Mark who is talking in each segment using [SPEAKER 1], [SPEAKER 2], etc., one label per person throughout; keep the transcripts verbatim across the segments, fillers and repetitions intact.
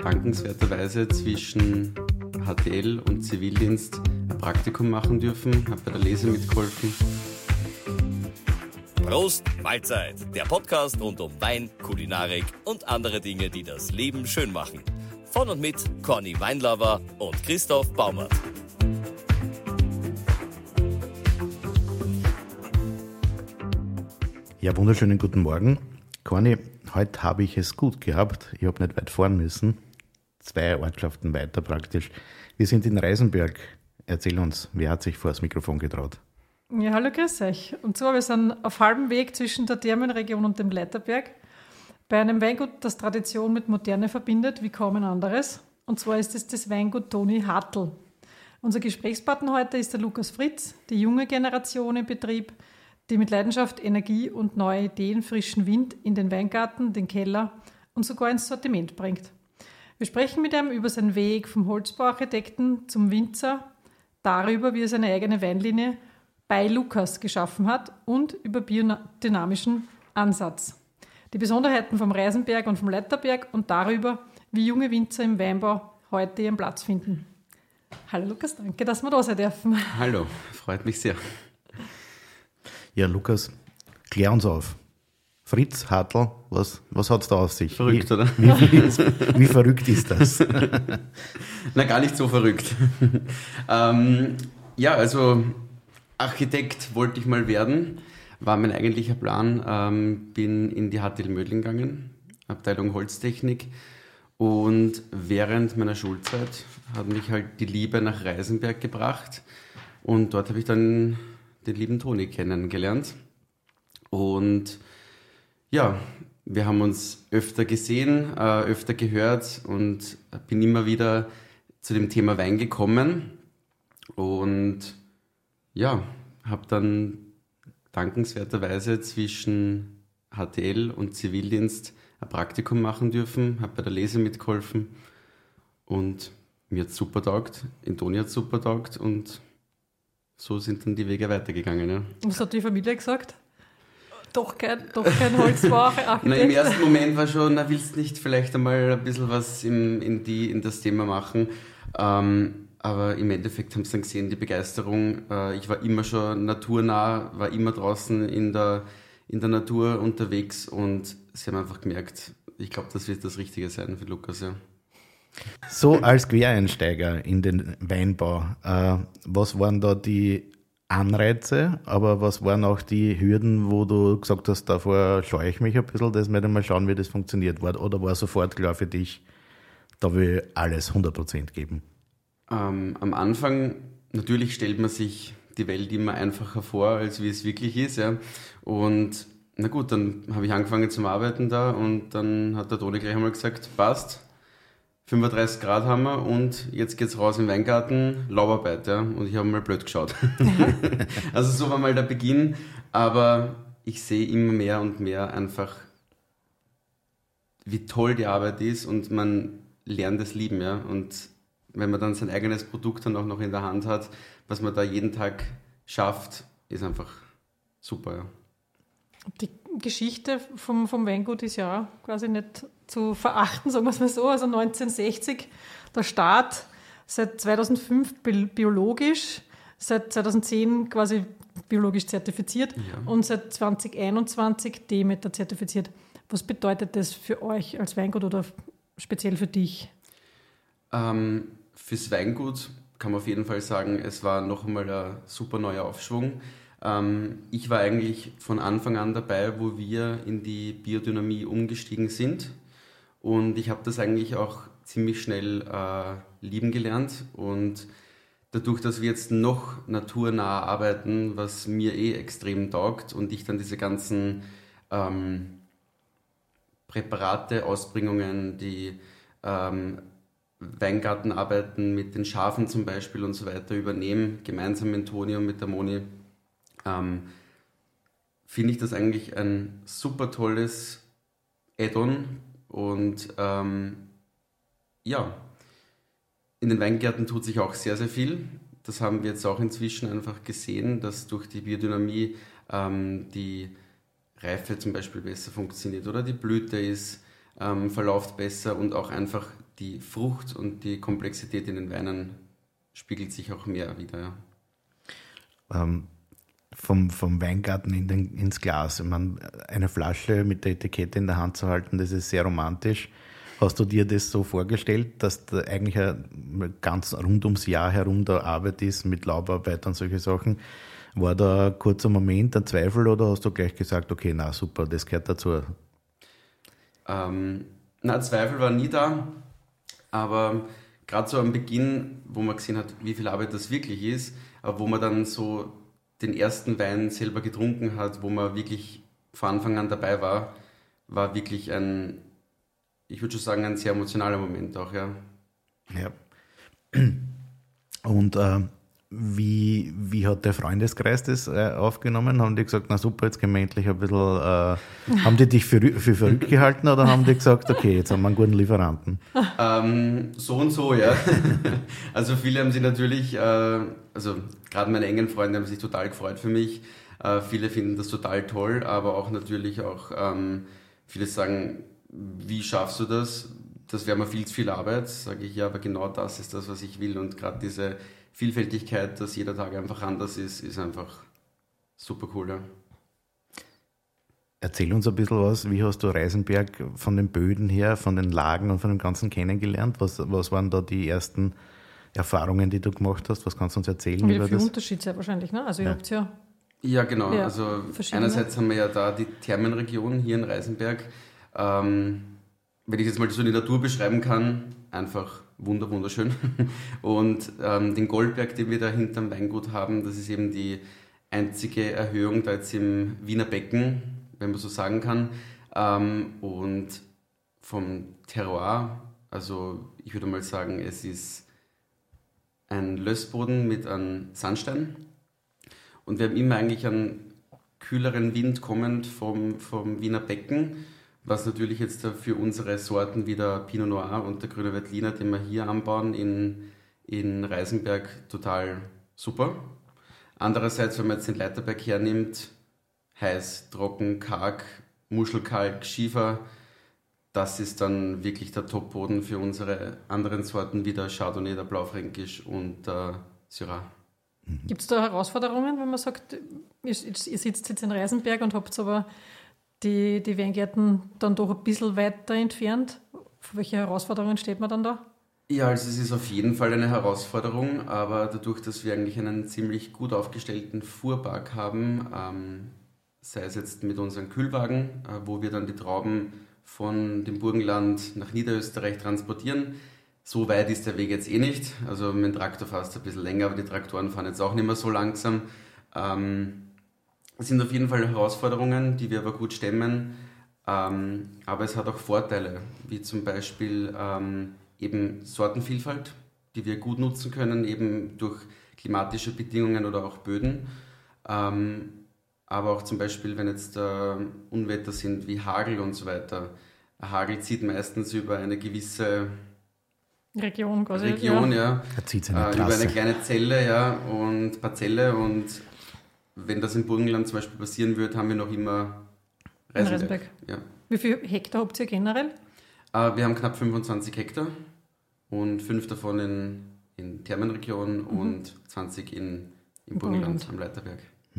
[SPEAKER 1] dankenswerterweise zwischen H T L und Zivildienst ein Praktikum machen dürfen, habe bei der Lese mitgeholfen.
[SPEAKER 2] Prost, Mahlzeit, der Podcast rund um Wein, Kulinarik und andere Dinge, die das Leben schön machen. Von und mit Conny Weinlover und Christoph Baumert.
[SPEAKER 3] Ja, wunderschönen guten Morgen. Conny, heute habe ich es gut gehabt. Ich habe nicht weit fahren müssen. Zwei Ortschaften weiter praktisch. Wir sind in Reisenberg. Erzähl uns, wer hat sich vor das Mikrofon getraut?
[SPEAKER 4] Ja, hallo, grüß euch. Und zwar, wir sind auf halbem Weg zwischen der Thermenregion und dem Leiterberg bei einem Weingut, das Tradition mit Moderne verbindet, wie kaum ein anderes. Und zwar ist es das Weingut Toni Hartl. Unser Gesprächspartner heute ist der Lukas Fritz, die junge Generation im Betrieb, die mit Leidenschaft Energie und neue Ideen, frischen Wind in den Weingarten, den Keller und sogar ins Sortiment bringt. Wir sprechen mit ihm über seinen Weg vom Holzbauarchitekten zum Winzer, darüber, wie er seine eigene Weinlinie bei Lukas geschaffen hat und über biodynamischen Ansatz. Die Besonderheiten vom Reisenberg und vom Leiterberg und darüber, wie junge Winzer im Weinbau heute ihren Platz finden. Hallo Lukas, danke, dass wir da sein dürfen.
[SPEAKER 1] Hallo, freut mich sehr.
[SPEAKER 3] Ja, Lukas, klär uns auf. Fritz Hartl, was, was hat es da auf sich?
[SPEAKER 1] Verrückt,
[SPEAKER 3] wie,
[SPEAKER 1] oder?
[SPEAKER 3] Wie, wie, wie verrückt ist das?
[SPEAKER 1] Na, gar nicht so verrückt. ähm, ja, also Architekt wollte ich mal werden, war mein eigentlicher Plan. Ähm, bin in die H T L Mödling gegangen, Abteilung Holztechnik. Und während meiner Schulzeit hat mich halt die Liebe nach Reisenberg gebracht. Und dort habe ich dann den lieben Toni kennengelernt. Und ja, wir haben uns öfter gesehen, äh, öfter gehört und bin immer wieder zu dem Thema Wein gekommen. Und ja, habe dann dankenswerterweise zwischen H T L und Zivildienst ein Praktikum machen dürfen, habe bei der Lese mitgeholfen und mir hat es super taugt, in Toni hat es super taugt und so sind dann die Wege weitergegangen. Ja.
[SPEAKER 4] Was hat die Familie gesagt? Doch kein, doch kein Holzbauarchitekt.
[SPEAKER 1] Na, im ersten Moment war schon, na, willst nicht vielleicht einmal ein bisschen was im, in, die, in das Thema machen. Ähm, aber im Endeffekt haben sie dann gesehen, die Begeisterung. Äh, ich war immer schon naturnah, war immer draußen in der, in der Natur unterwegs und sie haben einfach gemerkt, ich glaube, das wird das Richtige sein für Lukas. Ja.
[SPEAKER 3] So als Quereinsteiger in den Weinbau, äh, was waren da die Anreize, aber was waren auch die Hürden, wo du gesagt hast, davor scheue ich mich ein bisschen, das möchte ich mal schauen, wie das funktioniert war, oder war sofort klar für dich, da will ich alles hundert Prozent geben?
[SPEAKER 1] Ähm, am Anfang, natürlich stellt man sich die Welt immer einfacher vor, als wie es wirklich ist. Ja. Und na gut, dann habe ich angefangen zum Arbeiten da und dann hat der Toni gleich einmal gesagt, passt, fünfunddreißig Grad haben wir und jetzt geht's raus im Weingarten, Laubarbeit, ja, und ich habe mal blöd geschaut. Also so war mal der Beginn, aber ich sehe immer mehr und mehr einfach, wie toll die Arbeit ist und man lernt es lieben, ja, und wenn man dann sein eigenes Produkt dann auch noch in der Hand hat, was man da jeden Tag schafft, ist einfach super, ja.
[SPEAKER 4] Die Geschichte vom, vom Weingut ist ja quasi nicht zu verachten, sagen wir es mal so. Also neunzehnhundertsechzig der Start, seit zweitausendfünf biologisch, seit zweitausendzehn quasi biologisch zertifiziert ja. Und seit zweitausendeinundzwanzig Demeter zertifiziert. Was bedeutet das für euch als Weingut oder speziell für dich?
[SPEAKER 1] Ähm, fürs Weingut kann man auf jeden Fall sagen, es war noch einmal ein super neuer Aufschwung. Ich war eigentlich von Anfang an dabei, wo wir in die Biodynamie umgestiegen sind und ich habe das eigentlich auch ziemlich schnell äh, lieben gelernt und dadurch, dass wir jetzt noch naturnah arbeiten, was mir eh extrem taugt und ich dann diese ganzen ähm, Präparate, Ausbringungen, die ähm, Weingartenarbeiten mit den Schafen zum Beispiel und so weiter übernehme, gemeinsam mit Toni und mit der Moni, Ähm, finde ich das eigentlich ein super tolles Add-on und ähm, ja, in den Weingärten tut sich auch sehr, sehr viel. Das haben wir jetzt auch inzwischen einfach gesehen, dass durch die Biodynamie ähm, die Reife zum Beispiel besser funktioniert oder die Blüte ist, ähm, verläuft besser und auch einfach die Frucht und die Komplexität in den Weinen spiegelt sich auch mehr wieder. Ja.
[SPEAKER 3] Ähm, vom, vom Weingarten in den, ins Glas. Ich meine, eine Flasche mit der Etikette in der Hand zu halten, das ist sehr romantisch. Hast du dir das so vorgestellt, dass da eigentlich ein ganz rund ums Jahr herum da Arbeit ist mit Laubarbeit und solche Sachen? War da ein kurzer Moment, ein Zweifel, oder hast du gleich gesagt, okay, na super, das gehört dazu?
[SPEAKER 1] Ähm, na, Zweifel war nie da, aber gerade so am Beginn, wo man gesehen hat, wie viel Arbeit das wirklich ist, aber wo man dann so den ersten Wein selber getrunken hat, wo man wirklich von Anfang an dabei war, war wirklich ein, ich würde schon sagen, ein sehr emotionaler Moment auch, ja.
[SPEAKER 3] Ja. Und äh, wie, wie hat der Freundeskreis das äh, aufgenommen? Haben die gesagt, na super, jetzt gehen wir endlich ein bisschen, äh, haben die dich für, für verrückt gehalten oder haben die gesagt, okay, jetzt haben wir einen guten Lieferanten?
[SPEAKER 1] Ähm, so und so, ja. Also viele haben sich natürlich, äh, also gerade meine engen Freunde haben sich total gefreut für mich. Äh, viele finden das total toll, aber auch natürlich auch ähm, viele sagen, wie schaffst du das? Das wäre mir viel zu viel Arbeit. Sage ich, ja, aber genau das ist das, was ich will. Und gerade diese Vielfältigkeit, dass jeder Tag einfach anders ist, ist einfach super cool. Ja.
[SPEAKER 3] Erzähl uns ein bisschen was, wie hast du Reisenberg von den Böden her, von den Lagen und von dem Ganzen kennengelernt? Was, was waren da die ersten Erfahrungen, die du gemacht hast? Was kannst du uns erzählen
[SPEAKER 4] Wie
[SPEAKER 3] über
[SPEAKER 4] viel
[SPEAKER 3] das?
[SPEAKER 4] Unterschied sehr wahrscheinlich, ne? Also ihr
[SPEAKER 3] Ja.
[SPEAKER 4] habt ja
[SPEAKER 1] Ja, genau.
[SPEAKER 4] Ja,
[SPEAKER 1] also
[SPEAKER 4] verschiedene.
[SPEAKER 1] einerseits haben wir ja da die Thermenregion hier in Reisenberg. Ähm, wenn ich jetzt mal so die Natur beschreiben kann, einfach wunder, wunderschön. Und ähm, den Goldberg, den wir da hinterm Weingut haben, das ist eben die einzige Erhöhung da jetzt im Wiener Becken, wenn man so sagen kann. Ähm, und vom Terroir, also ich würde mal sagen, es ist ein Lössboden mit einem Sandstein. Und wir haben immer eigentlich einen kühleren Wind kommend vom, vom Wiener Becken, was natürlich jetzt für unsere Sorten wie der Pinot Noir und der Grüne Veltliner, den wir hier anbauen in, in Reisenberg, total super. Andererseits, wenn man jetzt den Leiterberg hernimmt, heiß, trocken, karg, Muschelkalk, Schiefer, das ist dann wirklich der Top-Boden für unsere anderen Sorten wie der Chardonnay, der Blaufränkisch und der Syrah.
[SPEAKER 4] Gibt es da Herausforderungen, wenn man sagt, ihr, ihr sitzt jetzt in Reisenberg und habt aber die, die Weingärten dann doch ein bisschen weiter entfernt? Vor welche Herausforderungen steht man dann da?
[SPEAKER 1] Ja, also es ist auf jeden Fall eine Herausforderung, aber dadurch, dass wir eigentlich einen ziemlich gut aufgestellten Fuhrpark haben, ähm, sei es jetzt mit unseren Kühlwagen, äh, wo wir dann die Trauben von dem Burgenland nach Niederösterreich transportieren. So weit ist der Weg jetzt eh nicht. Also mit dem Traktor fährst du ein bisschen länger, aber die Traktoren fahren jetzt auch nicht mehr so langsam. Ähm, es sind auf jeden Fall Herausforderungen, die wir aber gut stemmen. Ähm, aber es hat auch Vorteile, wie zum Beispiel ähm, eben Sortenvielfalt, die wir gut nutzen können, eben durch klimatische Bedingungen oder auch Böden. Ähm, aber auch zum Beispiel, wenn jetzt äh, Unwetter sind wie Hagel und so weiter. Hagel zieht meistens über eine gewisse
[SPEAKER 4] Region quasi.
[SPEAKER 1] Region, ja.
[SPEAKER 3] Ja. Er zieht seine
[SPEAKER 1] Äh, über
[SPEAKER 3] Trasse.
[SPEAKER 1] eine kleine Zelle, ja, und Parzelle. Und wenn das im Burgenland zum Beispiel passieren würde, haben wir noch immer
[SPEAKER 4] In
[SPEAKER 1] Reisenberg.
[SPEAKER 4] Reisenberg.
[SPEAKER 1] Ja.
[SPEAKER 4] Wie viel Hektar habt ihr generell?
[SPEAKER 1] Äh, wir haben knapp fünfundzwanzig Hektar und fünf davon in, in Thermenregion
[SPEAKER 4] Mhm.
[SPEAKER 1] und zwanzig in, im
[SPEAKER 4] Burgenland.
[SPEAKER 1] Burgenland am Leiterberg.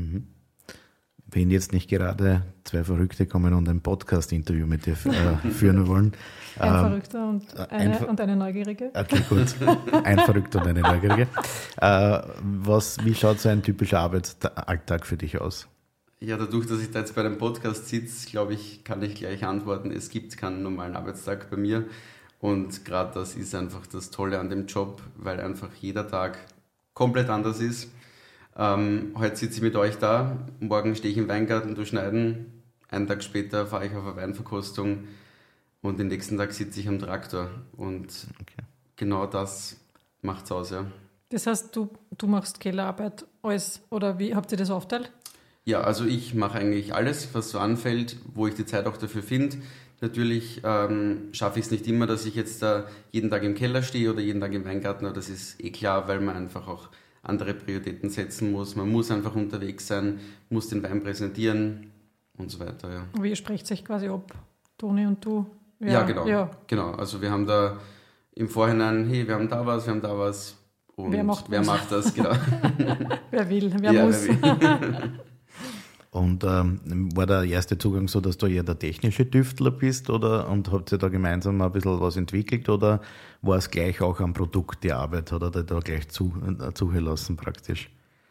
[SPEAKER 3] Wenn jetzt nicht gerade zwei Verrückte kommen und ein Podcast-Interview mit dir äh, führen wollen.
[SPEAKER 4] Ein
[SPEAKER 3] ähm,
[SPEAKER 4] Verrückter und
[SPEAKER 3] ein
[SPEAKER 4] eine,
[SPEAKER 3] Ver-
[SPEAKER 4] und eine Neugierige.
[SPEAKER 3] Okay, gut. Ein Verrückter und eine Neugierige. Äh, was, wie schaut so ein typischer Arbeitsalltag für dich aus?
[SPEAKER 1] Ja, dadurch, dass ich da jetzt bei einem Podcast sitze, glaube ich, kann ich gleich antworten, es gibt keinen normalen Arbeitstag bei mir. Und gerade das ist einfach das Tolle an dem Job, weil einfach jeder Tag komplett anders ist. Ähm, heute sitze ich mit euch da, morgen stehe ich im Weingarten durchschneiden, einen Tag später fahre ich auf eine Weinverkostung und den nächsten Tag sitze ich am Traktor. Und
[SPEAKER 3] Okay.
[SPEAKER 1] genau das macht's aus, ja.
[SPEAKER 4] Das heißt, du, du machst Kellerarbeit, alles, oder wie habt ihr das aufteilt?
[SPEAKER 1] Ja, also ich mache eigentlich alles, was so anfällt, wo ich die Zeit auch dafür finde. Natürlich ähm, schaffe ich es nicht immer, dass ich jetzt da jeden Tag im Keller stehe oder jeden Tag im Weingarten, aber das ist eh klar, weil man einfach auch andere Prioritäten setzen muss. Man muss einfach unterwegs sein, muss den Wein präsentieren und so weiter, ja.
[SPEAKER 4] Wie ihr sprecht euch quasi ab, Toni und du?
[SPEAKER 1] Ja, genau.
[SPEAKER 4] Ja.
[SPEAKER 1] genau. Also wir haben da im Vorhinein, hey, wir haben da was, wir haben da was. Und
[SPEAKER 4] wer macht,
[SPEAKER 1] wer macht das, genau.
[SPEAKER 4] Wer will, wer
[SPEAKER 1] ja,
[SPEAKER 4] muss.
[SPEAKER 1] Wer will.
[SPEAKER 3] Und ähm, war der erste Zugang so, dass du eher der technische Tüftler bist oder und habt ihr da gemeinsam ein bisschen was entwickelt oder war es gleich auch am Produkt die Arbeit? Hat er da, da gleich zu, äh, zugelassen praktisch?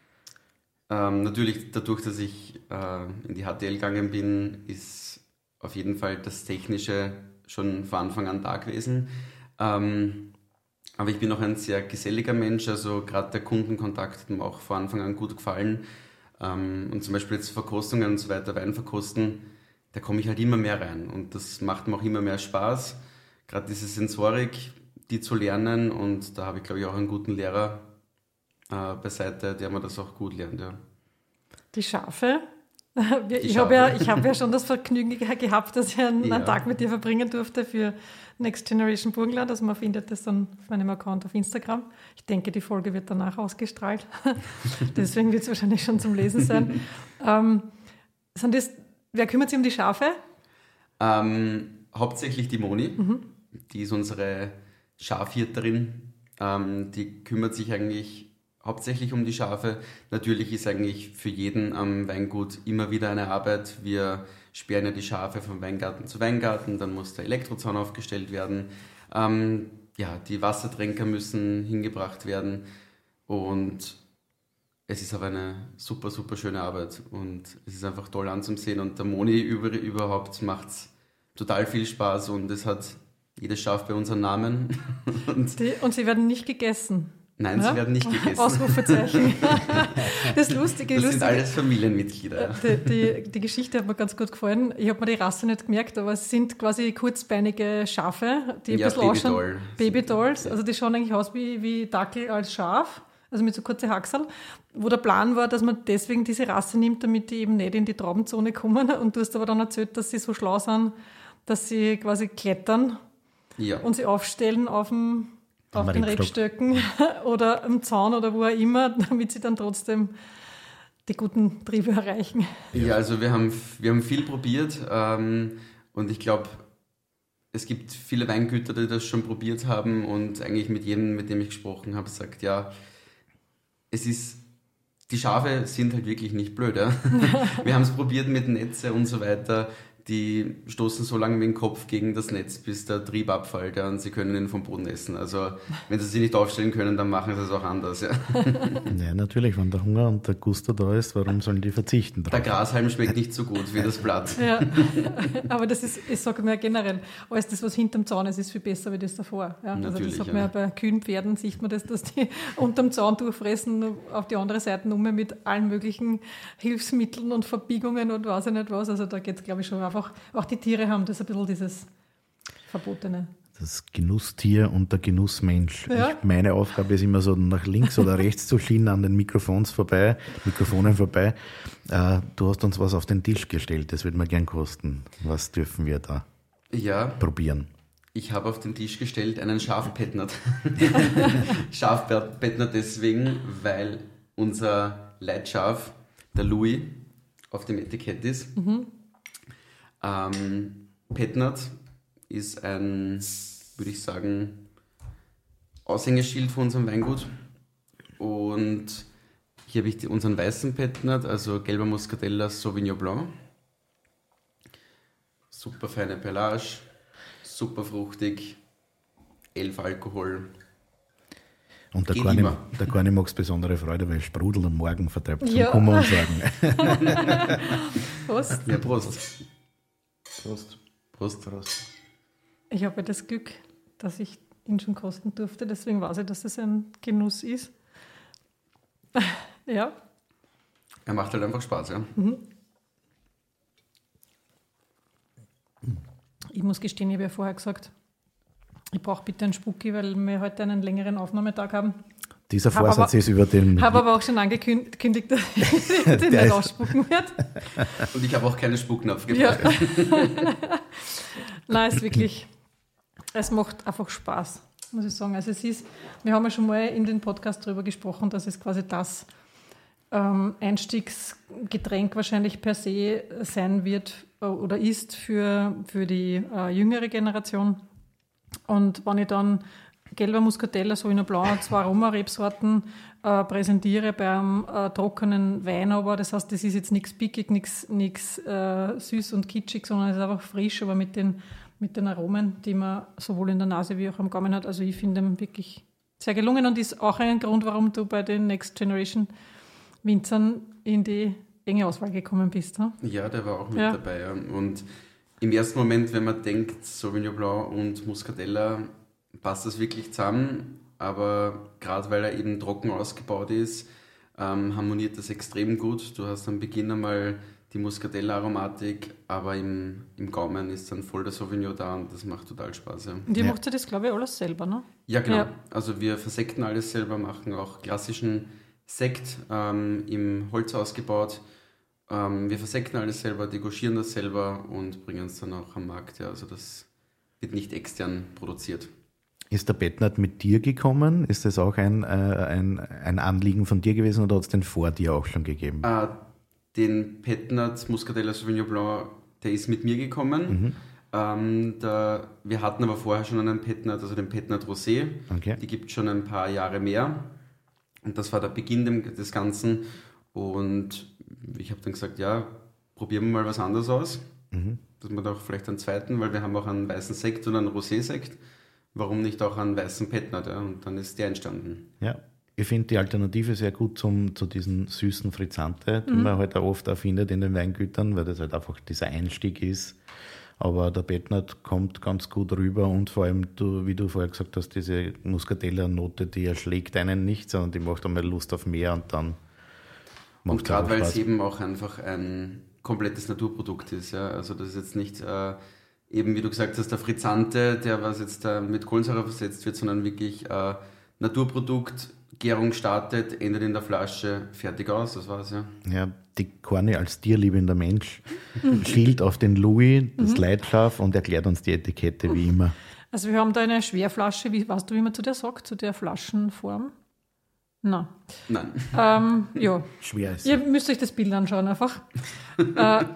[SPEAKER 1] Ähm, natürlich, dadurch, dass ich äh, in die H T L gegangen bin, ist auf jeden Fall das Technische schon von Anfang an da gewesen. Ähm, aber ich bin auch ein sehr geselliger Mensch, also gerade der Kundenkontakt hat mir auch von Anfang an gut gefallen. Ähm, und zum Beispiel jetzt Verkostungen und so weiter, Wein verkosten, da komme ich halt immer mehr rein und das macht mir auch immer mehr Spaß. Gerade diese Sensorik, die zu lernen und da habe ich glaube ich auch einen guten Lehrer äh, beiseite, der mir das auch gut lernt. Ja.
[SPEAKER 4] Die Schafe.
[SPEAKER 1] Die
[SPEAKER 4] ich
[SPEAKER 1] Schafe.
[SPEAKER 4] habe ja, ich hab ja schon das Vergnügen gehabt, dass ich einen,
[SPEAKER 1] Ja.
[SPEAKER 4] einen Tag mit dir verbringen durfte für Next Generation Burgenland. Also man findet das dann auf meinem Account auf Instagram. Ich denke, die Folge wird danach ausgestrahlt. Deswegen wird es wahrscheinlich schon zum Lesen sein. ähm, sind das, wer kümmert sich um die Schafe?
[SPEAKER 1] Ähm, hauptsächlich die Moni,
[SPEAKER 4] Mhm.
[SPEAKER 1] die ist unsere Schafhirterin. Ähm, die kümmert sich eigentlich hauptsächlich um die Schafe. Natürlich ist eigentlich für jeden am Weingut immer wieder eine Arbeit. Wir sperren ja die Schafe von Weingarten zu Weingarten, dann muss der Elektrozaun aufgestellt werden. Ähm, ja, die Wassertränker müssen hingebracht werden und es ist aber eine super, super schöne Arbeit und es ist einfach toll anzusehen und der Moni über, überhaupt macht es total viel Spaß und es hat jedes Schaf bei uns einen Namen. und
[SPEAKER 4] Die, und sie werden nicht gegessen.
[SPEAKER 1] Nein,
[SPEAKER 4] Ja?
[SPEAKER 1] sie werden nicht gegessen.
[SPEAKER 4] Ausrufezeichen. Das Lustige,
[SPEAKER 1] Das
[SPEAKER 4] lustige
[SPEAKER 1] sind alles Familienmitglieder. Ja.
[SPEAKER 4] Die, die, die Geschichte hat mir ganz gut gefallen. Ich habe mir die Rasse nicht gemerkt, aber es sind quasi kurzbeinige Schafe, die ein
[SPEAKER 1] Ja,
[SPEAKER 4] bisschen ausschauen.
[SPEAKER 1] Babydoll.
[SPEAKER 4] Babydolls.
[SPEAKER 1] Ja.
[SPEAKER 4] Also die schauen eigentlich aus wie, wie Dackel als Schaf, also mit so kurzen Haxel, wo der Plan war, dass man deswegen diese Rasse nimmt, damit die eben nicht in die Traubenzone kommen. Und du hast aber dann erzählt, dass sie so schlau sind, dass sie quasi klettern
[SPEAKER 1] Ja.
[SPEAKER 4] und sie aufstellen auf dem auf
[SPEAKER 3] Am
[SPEAKER 4] den
[SPEAKER 3] Rebstock.
[SPEAKER 4] Rebstöcken oder am Zaun oder wo auch immer, damit sie dann trotzdem die guten Triebe erreichen.
[SPEAKER 1] Ja, also wir haben, wir haben viel probiert ähm, und ich glaube, es gibt viele Weingüter, die das schon probiert haben und eigentlich mit jedem, mit dem ich gesprochen habe, sagt, ja, es ist, die Schafe sind halt wirklich nicht blöd. Ja? Wir haben es probiert mit Netze und so weiter, die stoßen so lange mit dem Kopf gegen das Netz, bis der Trieb abfällt, ja, und sie können ihn vom Boden essen. Also wenn sie sich nicht aufstellen können, dann machen sie es auch anders. Ja.
[SPEAKER 3] Ja, natürlich, wenn der Hunger und der Gusto da ist, warum sollen die verzichten drauf?
[SPEAKER 1] Der Grashalm schmeckt nicht so gut wie das Blatt.
[SPEAKER 4] Ja, aber das ist, ich sage mir generell, alles das, was hinterm Zaun ist, ist viel besser wie das davor. Ja, also
[SPEAKER 1] Natürlich,
[SPEAKER 4] das hat
[SPEAKER 1] ja.
[SPEAKER 4] man ja bei kühlen Pferden, sieht man das, dass die unterm Zaun durchfressen, auf die andere Seite um mit allen möglichen Hilfsmitteln und Verbiegungen und weiß ich nicht was. Also da geht es, glaube ich, schon einfach, auch die Tiere haben das ein bisschen dieses Verbotene.
[SPEAKER 3] Das Genusstier und der Genussmensch.
[SPEAKER 4] Ja.
[SPEAKER 3] Ich, meine Aufgabe ist immer so nach links oder rechts zu schielen an den Mikrofons vorbei, Mikrofonen vorbei. Äh, du hast uns was auf den Tisch gestellt, das würde mir gern kosten. Was dürfen wir da
[SPEAKER 1] Ja,
[SPEAKER 3] probieren?
[SPEAKER 1] ich habe auf den Tisch gestellt einen Schafpettnert. Schafpettnert deswegen, weil unser Leitschaf, der Louis, auf dem Etikett ist.
[SPEAKER 4] Mhm.
[SPEAKER 1] Ähm, Pettnert ist ein, würde ich sagen, Aushängeschild von unserem Weingut. Und hier habe ich die, unseren weißen Pettnert, also gelber Muscatella Sauvignon Blanc. Super feine Pelage, super fruchtig, elf Alkohol.
[SPEAKER 3] Und der
[SPEAKER 1] Geht
[SPEAKER 3] Garni,
[SPEAKER 1] immer.
[SPEAKER 3] der Garni macht es besondere Freude, weil Sprudel am Morgen vertreibt. Zum
[SPEAKER 4] Ja.
[SPEAKER 3] Kommen und sagen.
[SPEAKER 4] Was?
[SPEAKER 1] Ja, Prost.
[SPEAKER 3] Prost.
[SPEAKER 1] Prost.
[SPEAKER 3] Prost.
[SPEAKER 4] Ich habe ja das Glück, dass ich ihn schon kosten durfte, deswegen weiß ich, dass es ein Genuss ist. Ja.
[SPEAKER 1] Er macht halt einfach Spaß, ja.
[SPEAKER 4] Ich muss gestehen, ich habe ja vorher gesagt, ich brauche bitte einen Spucki, weil wir heute einen längeren Aufnahmetag haben.
[SPEAKER 3] Dieser
[SPEAKER 4] Hab
[SPEAKER 3] Vorsatz
[SPEAKER 4] aber-
[SPEAKER 3] ist über den.
[SPEAKER 4] Habe aber auch schon angekündigt, dass ich den
[SPEAKER 3] Der
[SPEAKER 4] nicht
[SPEAKER 3] ist-
[SPEAKER 4] ausspucken werde.
[SPEAKER 1] Und ich habe auch keinen Spucknapf
[SPEAKER 4] Ja.
[SPEAKER 1] gebracht.
[SPEAKER 4] Nein, es ist wirklich, es macht einfach Spaß, muss ich sagen. Also es ist, wir haben ja schon mal in den Podcast darüber gesprochen, dass es quasi das ähm, Einstiegsgetränk wahrscheinlich per se sein wird äh, oder ist für, für die äh, jüngere Generation. Und wenn ich dann Gelber Muscatella, Sauvignon Blanc, zwei Aromarebsorten äh, präsentiere beim äh, trockenen Wein, aber das heißt, das ist jetzt nichts pickig, nichts äh, süß und kitschig, sondern es ist einfach frisch, aber mit den, mit den Aromen, die man sowohl in der Nase wie auch am Gaumen hat. Also ich finde ihn wirklich sehr gelungen und ist auch ein Grund, warum du bei den Next Generation Winzern in die enge Auswahl gekommen bist. Ne?
[SPEAKER 1] Ja, der war auch mit
[SPEAKER 4] ja.
[SPEAKER 1] dabei. Ja. Und im ersten Moment, wenn man denkt, Sauvignon Blanc und Muscatella, passt das wirklich zusammen, aber gerade weil er eben trocken ausgebaut ist, ähm, harmoniert das extrem gut. Du hast am Beginn einmal die Muscatella-Aromatik, aber im, im Gaumen ist dann voll der Sauvignon da und das macht total Spaß. Ja.
[SPEAKER 4] Und ihr
[SPEAKER 3] Ja.
[SPEAKER 4] macht ja das, glaube ich, alles selber, ne?
[SPEAKER 1] Ja, genau.
[SPEAKER 4] Ja.
[SPEAKER 1] Also wir versekten alles selber, machen auch klassischen Sekt ähm, im Holz ausgebaut. Ähm, wir versekten alles selber, degorgieren das selber und bringen es dann auch am Markt. Ja. Also das wird nicht extern produziert.
[SPEAKER 3] Ist der Bettnert mit dir gekommen? Ist das auch ein, äh, ein, ein Anliegen von dir gewesen oder hat es den vor dir auch schon gegeben?
[SPEAKER 1] Äh, den Petnat Muscatella Sauvignon Blanc, der ist mit mir gekommen.
[SPEAKER 3] Mhm.
[SPEAKER 1] Ähm, der, wir hatten aber vorher schon einen Petnat, also den Petnat Rosé.
[SPEAKER 3] Okay.
[SPEAKER 1] Die gibt es schon ein paar Jahre mehr. Und das war der Beginn dem, des Ganzen. Und ich habe dann gesagt, ja, probieren wir mal was anderes aus.
[SPEAKER 3] Mhm.
[SPEAKER 1] Dass wir da auch vielleicht einen zweiten, weil wir haben auch einen weißen Sekt und einen Rosé-Sekt. Warum nicht auch einen weißen Petnat? Ja? Und dann ist der entstanden.
[SPEAKER 3] Ja, ich finde die Alternative sehr gut zum, zu diesen süßen Frizzante, die mhm. man halt auch oft auch findet in den Weingütern, weil das halt einfach dieser Einstieg ist. Aber der Bettnat kommt ganz gut rüber und vor allem, du, wie du vorher gesagt hast, diese Muscatella-Note, die erschlägt einen nicht, sondern die macht einmal Lust auf mehr und dann macht
[SPEAKER 1] Und gerade weil es eben auch einfach ein komplettes Naturprodukt ist. Ja? Also das ist jetzt nicht äh, eben, wie du gesagt hast, der Frizzante, der was jetzt äh, mit Kohlensäure versetzt wird, sondern wirklich äh, Naturprodukt, Gärung startet, endet in der Flasche, fertig aus, das war's, ja.
[SPEAKER 3] Ja, die Corny als tierliebender Mensch schielt auf den Louis, das mhm. Leitschaf und erklärt uns die Etikette wie immer.
[SPEAKER 4] Also wir haben da eine Schwerflasche, wie, weißt du, wie man zu der sagt, zu der Flaschenform? Nein.
[SPEAKER 1] Nein.
[SPEAKER 4] Ähm, ja.
[SPEAKER 3] Schwer ist
[SPEAKER 4] Ihr müsst euch das Bild anschauen einfach. äh,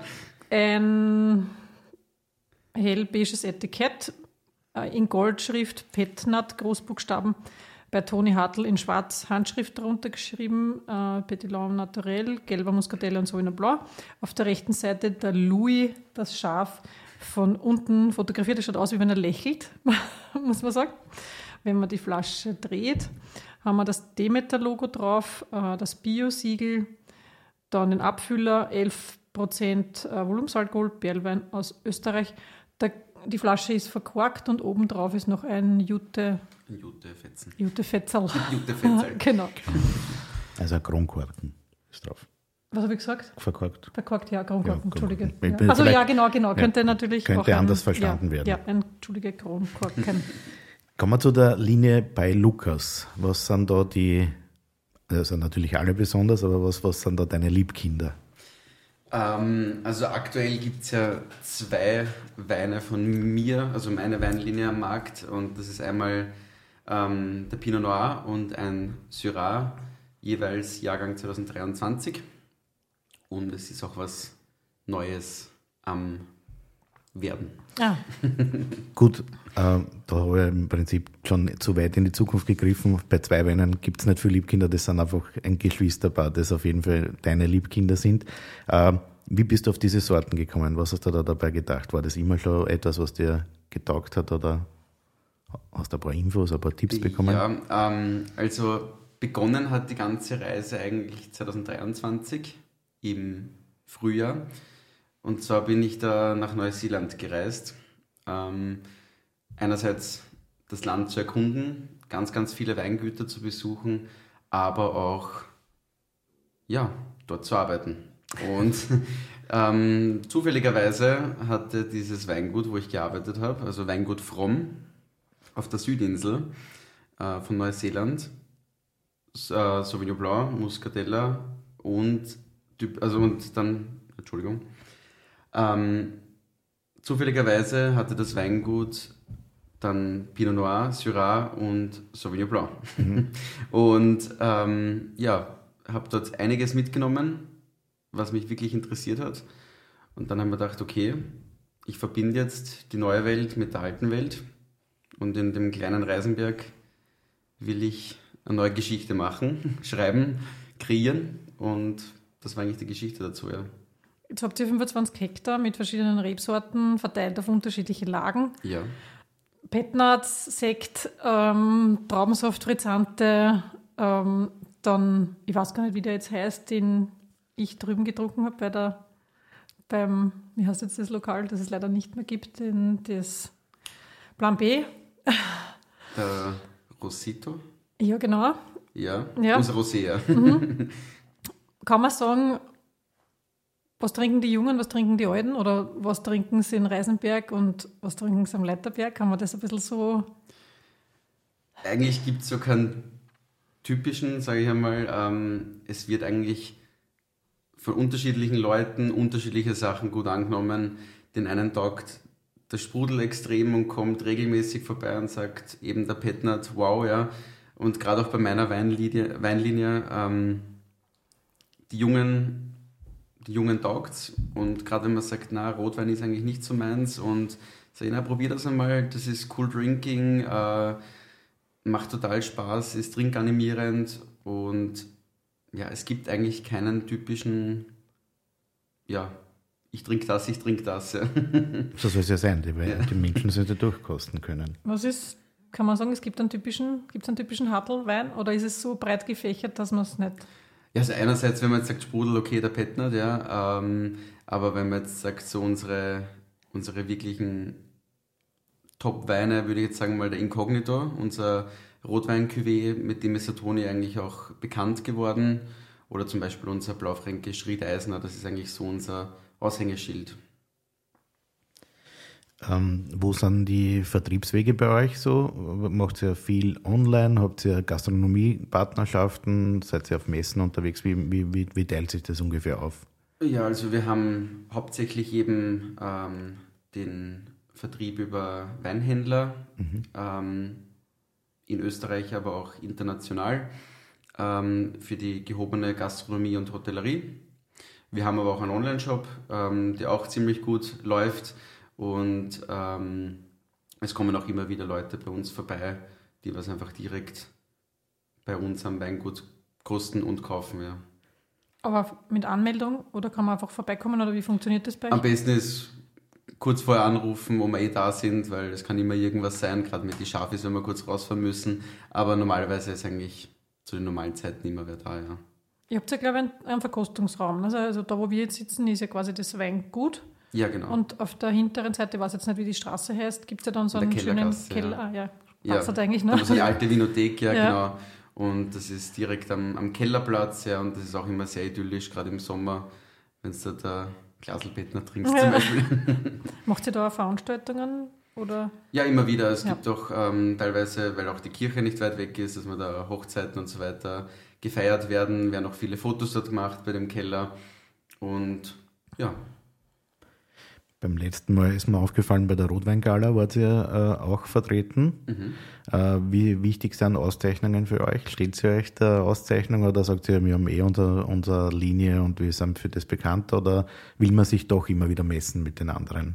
[SPEAKER 4] ein hellbeiges Etikett, äh, in Goldschrift, Petnat, Großbuchstaben, bei Toni Hartl in schwarz Handschrift drunter geschrieben, äh, Petit Blanc Naturel, gelber Muscatella und Sauvignon Blanc. Auf der rechten Seite der Louis, das Schaf, von unten fotografiert. Das schaut aus, wie wenn er lächelt, muss man sagen. Wenn man die Flasche dreht, haben wir das Demeter-Logo drauf, äh, das Bio-Siegel, dann den Abfüller, elf Prozent äh, Volumensalkohol, Perlwein aus Österreich. Der, die Flasche ist verkorkt und obendrauf ist noch ein Jute...
[SPEAKER 1] Jute-Fetzen.
[SPEAKER 4] Jute-Fetzel.
[SPEAKER 1] Jute-Fetzel.
[SPEAKER 4] Genau.
[SPEAKER 3] Also ein Kronkorken ist drauf.
[SPEAKER 4] Was habe ich gesagt?
[SPEAKER 3] Verkorkt.
[SPEAKER 4] Verkorkt, ja, Kronkorken,
[SPEAKER 3] Ja,
[SPEAKER 4] Entschuldige.
[SPEAKER 3] Ich
[SPEAKER 4] Ja.
[SPEAKER 3] bin
[SPEAKER 4] Also
[SPEAKER 3] vielleicht-
[SPEAKER 4] ja, genau, genau. Könnte
[SPEAKER 3] Ja,
[SPEAKER 4] natürlich
[SPEAKER 3] könnte
[SPEAKER 4] auch
[SPEAKER 3] anders
[SPEAKER 4] ein,
[SPEAKER 3] verstanden
[SPEAKER 4] ja,
[SPEAKER 3] werden.
[SPEAKER 4] Ja, ein, Entschuldige, Kronkorken.
[SPEAKER 3] Kommen wir zu der Linie bei Lukas. Was sind da die, also natürlich alle besonders, aber was, was sind da deine Liebkinder?
[SPEAKER 1] Ähm, also aktuell gibt es ja zwei Weine von mir, also meine Weinlinie am Markt. Und das ist einmal ähm, der Pinot Noir und ein Syrah, jeweils Jahrgang zwanzig dreiundzwanzig. Und es ist auch was Neues am Werden.
[SPEAKER 4] Ah,
[SPEAKER 3] Gut, äh, da habe ich im Prinzip schon zu weit in die Zukunft gegriffen. Bei zwei Weinen gibt es nicht viele Liebkinder, das sind einfach ein Geschwisterpaar, das auf jeden Fall deine Liebkinder sind. Äh, wie bist du auf diese Sorten gekommen? Was hast du da dabei gedacht? War das immer schon etwas, was dir getaugt hat oder hast du ein paar Infos, ein paar Tipps bekommen?
[SPEAKER 1] Ja, ähm, also begonnen hat die ganze Reise eigentlich zwanzig dreiundzwanzig im Frühjahr. Und zwar bin ich da nach Neuseeland gereist. Ähm, einerseits das Land zu erkunden, ganz, ganz viele Weingüter zu besuchen, aber auch ja, dort zu arbeiten. Und ähm, zufälligerweise hatte dieses Weingut, wo ich gearbeitet habe, also Weingut Fromm auf der Südinsel äh, von Neuseeland, äh, Sauvignon Blanc, Muscatella und, also und dann, Entschuldigung, Ähm, zufälligerweise hatte das Weingut dann Pinot Noir, Syrah und Sauvignon Blanc. Mhm. Und ähm, ja, habe dort einiges mitgenommen, was mich wirklich interessiert hat. Und dann haben wir gedacht, okay, ich verbinde jetzt die neue Welt mit der alten Welt. Und in dem kleinen Reisenberg will ich eine neue Geschichte machen, schreiben, kreieren und das war eigentlich die Geschichte dazu, ja.
[SPEAKER 4] Jetzt habt ihr fünfundzwanzig Hektar mit verschiedenen Rebsorten verteilt auf unterschiedliche Lagen.
[SPEAKER 1] Ja.
[SPEAKER 4] Petnats, Sekt, ähm, Traubensaft, Frizzante, ähm, dann, ich weiß gar nicht, wie der jetzt heißt, den ich drüben getrunken habe bei der, beim, wie heißt jetzt das Lokal, das es leider nicht mehr gibt, den, das Plan B.
[SPEAKER 1] Der Rosito?
[SPEAKER 4] Ja, genau.
[SPEAKER 1] Ja,
[SPEAKER 4] Ja.
[SPEAKER 1] unser Rosé, ja.
[SPEAKER 4] Mhm. Kann man sagen, was trinken die Jungen, was trinken die Alten oder was trinken sie in Reisenberg und was trinken sie am Leiterberg? Kann man das ein bisschen so...
[SPEAKER 1] Eigentlich gibt es so keinen typischen, sage ich einmal. Ähm, es wird eigentlich von unterschiedlichen Leuten unterschiedliche Sachen gut angenommen. Den einen taugt der Sprudel extrem und kommt regelmäßig vorbei und sagt eben der Petnat, wow, ja. Und gerade auch bei meiner Weinlinie, Weinlinie ähm, die Jungen... Die Jungen taugt's und gerade wenn man sagt, na, Rotwein ist eigentlich nicht so meins und sag, na, probier das einmal, das ist cool drinking, äh, macht total Spaß, ist trinkanimierend und ja, es gibt eigentlich keinen typischen, ja, ich trinke das, ich trinke das. Ja.
[SPEAKER 3] So soll es ja sein, die,
[SPEAKER 1] Ja.
[SPEAKER 3] die Menschen sollen ja durchkosten können.
[SPEAKER 4] Was ist, kann man sagen, es gibt einen typischen, gibt es einen typischen Hartl-Wein oder ist es so breit gefächert, dass man es nicht...
[SPEAKER 1] Ja, also einerseits, wenn man jetzt sagt Sprudel, okay, der Petnat, ja, ähm, aber wenn man jetzt sagt, so unsere, unsere wirklichen Top-Weine, würde ich jetzt sagen mal der Incognito, unser Rotwein-Cuvée, mit dem ist der Toni eigentlich auch bekannt geworden, oder zum Beispiel unser Blaufränkisch Riedeisner, das ist eigentlich so unser Aushängeschild.
[SPEAKER 3] Ähm, wo sind die Vertriebswege bei euch so? Macht ihr viel online? Habt ihr Gastronomiepartnerschaften? Seid ihr auf Messen unterwegs? Wie, wie, wie, wie teilt sich das ungefähr auf?
[SPEAKER 1] Ja, also wir haben hauptsächlich eben ähm, den Vertrieb über Weinhändler,
[SPEAKER 3] Mhm.
[SPEAKER 1] ähm, in Österreich, aber auch international, ähm, für die gehobene Gastronomie und Hotellerie. Wir haben aber auch einen Online-Shop, ähm, der auch ziemlich gut läuft. Und ähm, es kommen auch immer wieder Leute bei uns vorbei, die was einfach direkt bei uns am Weingut kosten und kaufen. Ja.
[SPEAKER 4] Aber mit Anmeldung oder kann man einfach vorbeikommen oder wie funktioniert das bei
[SPEAKER 1] Am
[SPEAKER 4] euch?
[SPEAKER 1] besten ist kurz vorher anrufen, wo wir eh da sind, weil es kann immer irgendwas sein, gerade mit den Schafis, wenn wir kurz rausfahren müssen. Aber normalerweise ist eigentlich zu den normalen Zeiten immer wer da, ja.
[SPEAKER 4] Ihr habt ja, glaube ich, einen, einen Verkostungsraum. Also, also da, wo wir jetzt sitzen, ist ja quasi das Weingut.
[SPEAKER 1] Ja, genau.
[SPEAKER 4] Und auf der hinteren Seite, ich weiß jetzt nicht, wie die Straße heißt, gibt es ja dann so
[SPEAKER 1] In
[SPEAKER 4] einen
[SPEAKER 1] der
[SPEAKER 4] schönen
[SPEAKER 1] Kellergasse,
[SPEAKER 4] Keller.
[SPEAKER 1] ja.
[SPEAKER 4] Ah, ja,
[SPEAKER 1] Ja,
[SPEAKER 4] passt halt eigentlich, ne?
[SPEAKER 1] da ist eine alte Vinothek, ja,
[SPEAKER 4] Ja.
[SPEAKER 1] genau. Und das ist direkt am, am Kellerplatz, ja, und das ist auch immer sehr idyllisch, gerade im Sommer, wenn du da der Glaselbettner trinkst
[SPEAKER 4] Ja.
[SPEAKER 1] zum Beispiel.
[SPEAKER 4] Macht ihr da auch Veranstaltungen? Oder?
[SPEAKER 1] Ja, immer wieder. Es
[SPEAKER 4] Ja.
[SPEAKER 1] gibt auch ähm, teilweise, weil auch die Kirche nicht weit weg ist, dass man da Hochzeiten und so weiter gefeiert werden, werden auch viele Fotos dort gemacht bei dem Keller. Und ja,
[SPEAKER 3] Beim letzten Mal ist mir aufgefallen, bei der Rotweingala wart ihr äh, auch vertreten.
[SPEAKER 1] mhm.
[SPEAKER 3] Äh, wie wichtig sind Auszeichnungen für euch? Steht ihr euch der Auszeichnung oder sagt ihr, wir haben eh unsere, unsere Linie und wir sind für das bekannt, oder will man sich doch immer wieder messen mit den anderen?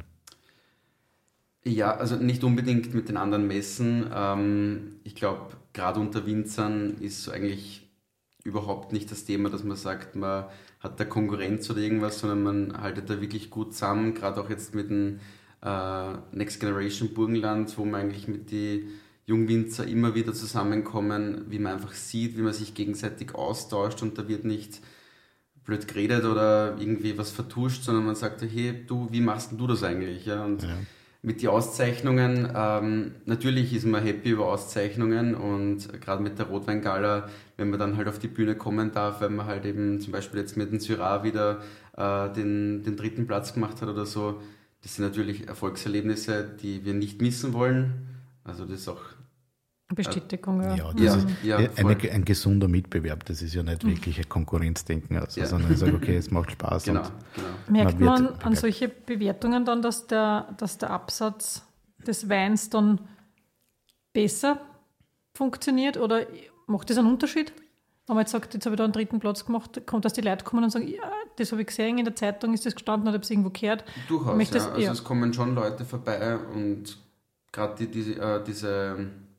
[SPEAKER 1] Ja, also nicht unbedingt mit den anderen Messen. Ähm, ich glaube, gerade unter Winzern ist so eigentlich überhaupt nicht das Thema, dass man sagt, man hat da Konkurrenz oder irgendwas, sondern man haltet da wirklich gut zusammen, gerade auch jetzt mit dem äh, Next Generation Burgenland, wo man eigentlich mit den Jungwinzer immer wieder zusammenkommen, wie man einfach sieht, wie man sich gegenseitig austauscht und da wird nicht blöd geredet oder irgendwie was vertuscht, sondern man sagt, hey, du, wie machst denn du das eigentlich? Ja, und
[SPEAKER 3] Ja.
[SPEAKER 1] mit den Auszeichnungen, ähm, natürlich ist man happy über Auszeichnungen und gerade mit der Rotweingala, wenn man dann halt auf die Bühne kommen darf, weil man halt eben zum Beispiel jetzt mit dem Syrah wieder äh, den, den dritten Platz gemacht hat oder so, das sind natürlich Erfolgserlebnisse, die wir nicht missen wollen. Also das ist auch,
[SPEAKER 4] Bestätigung, ja.
[SPEAKER 3] Ja, das
[SPEAKER 1] ja,
[SPEAKER 3] ist
[SPEAKER 1] ja,
[SPEAKER 3] eine,
[SPEAKER 1] voll.
[SPEAKER 3] ein gesunder Mitbewerb. Das ist ja nicht wirklich ein Konkurrenzdenken, also,
[SPEAKER 1] Ja.
[SPEAKER 3] sondern ich sage, okay, es macht Spaß.
[SPEAKER 1] genau,
[SPEAKER 3] Und
[SPEAKER 1] genau.
[SPEAKER 4] Merkt
[SPEAKER 3] Man wird
[SPEAKER 4] man an
[SPEAKER 3] bewertet.
[SPEAKER 4] solche Bewertungen dann, dass der, dass der Absatz des Weins dann besser funktioniert oder macht das einen Unterschied? Wenn man jetzt sagt, jetzt habe ich da einen dritten Platz gemacht, kommt, dass die Leute kommen und sagen, ja, das habe ich gesehen, in der Zeitung ist das gestanden oder habe es irgendwo gehört.
[SPEAKER 1] Durchaus,
[SPEAKER 4] Möchte
[SPEAKER 1] ja.
[SPEAKER 4] es-
[SPEAKER 1] Also
[SPEAKER 4] ja.
[SPEAKER 1] es kommen schon Leute vorbei und gerade die, die, äh, diese